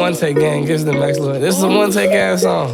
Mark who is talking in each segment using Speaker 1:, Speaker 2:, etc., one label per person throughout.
Speaker 1: one take gang, gives the max look. This is a one take ass song.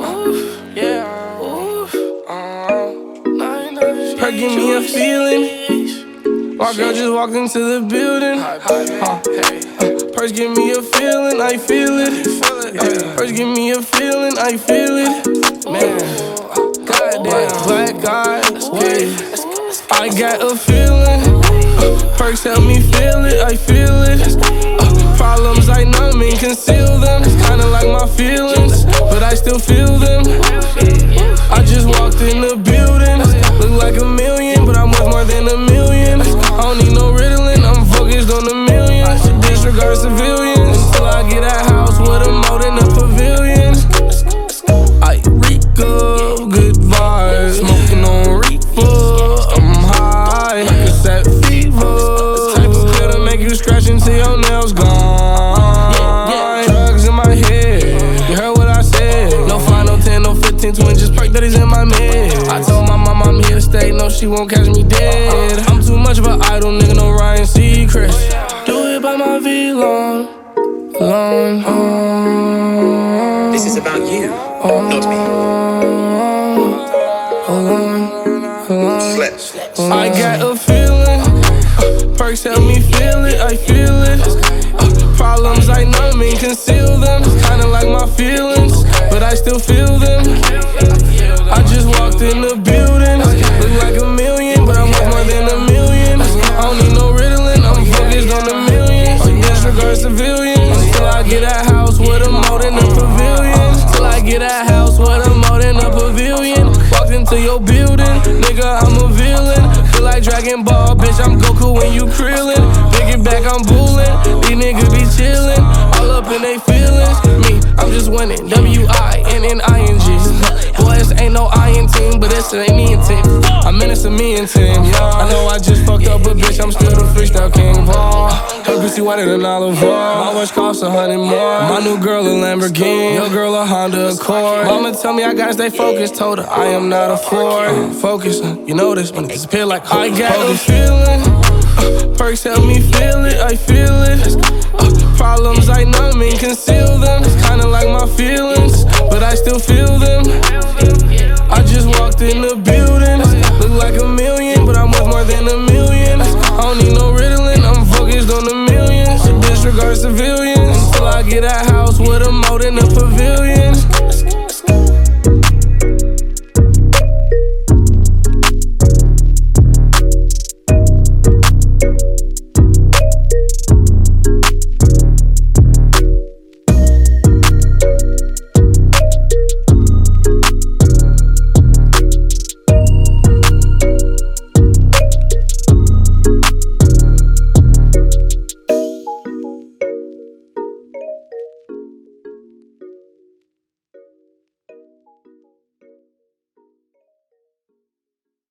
Speaker 1: Her give me a feeling. My girl just walked into the building. Purse give me a feeling, I feel it. Purse give me a feeling, I feel it. Man, goddamn, black eyes, I got a feeling. Perks help me feel it, I feel it. Problems I numb and conceal them. It's kinda like my feelings, but I still feel them. I just walked in the building. Look like a million, but I'm worth more than a million. I don't need no Ritalin, I'm focused on the millions. Disregard civilians until I get a house with a moat in the pavilion. I reek of good vibes, smoking on reefer. I'm high, like a set fever. Type of pill to make you scratch until your nails gone. Drugs in my head, you heard what I said. No 5, no 10, no 15, 2 inches perk that is in my mid. I told my mom I'm here to stay, no she won't catch me dead. I'm too much of an idol, nigga, no Ryan Seacrest. Do it by my V-Long.
Speaker 2: This is about you, not me.
Speaker 1: I got a feeling. Perks help me feel it, I feel it. Problems I numb and conceal them. Kinda like my feelings, but I still feel them. I just walked in the building. Look like a million, but I'm worth more than a million. I don't need no Ritalin, I'm focused on the millions. Disregard civilians till I get a house with a moat in the pavilion. Till I get a house with a moat in the pavilion. Walked into your building, nigga, I'm a villain. Feel like Dragon Ball, bitch, I'm Goku when you Krillin. Big it back, I'm bullin'. These niggas be chillin', all up in they feelings. Me, I'm just winning, W-I-N-N-I-N-G. Boy, this ain't no iron team, but this ain't me and team. I'm in a million team, yeah. I know I just fucked up, but bitch, I'm still the freestyle king. Her pussy whiter than Olive Oil. My watch costs 100 more. My new girl a Lamborghini, your girl a Honda Accord. Mama tell me I gotta stay focused, told her I am not a Ford. Focus, you know this when it disappear like I got a feeling. Perks help me feel it, I feel it. Problems I numb and conceal them. It's kinda like my feelings, but I still feel them. I just walked in the building. Look like a million, but I'm worth more than a million. I don't need no Ritalin, I'm focused on the millions. Disregard civilians until I get a house with a moat in the pavilion.